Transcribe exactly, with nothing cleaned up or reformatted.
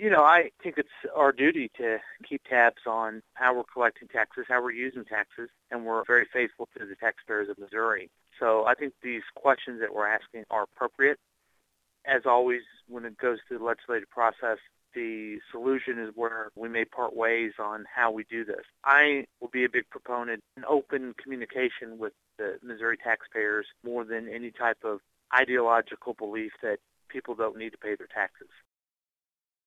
You know, I think it's our duty to keep tabs on how we're collecting taxes, how we're using taxes, and we're very faithful to the taxpayers of Missouri. So I think these questions that we're asking are appropriate. As always, when it goes through the legislative process, the solution is where we may part ways on how we do this. I will be a big proponent in open communication with the Missouri taxpayers more than any type of ideological belief that people don't need to pay their taxes.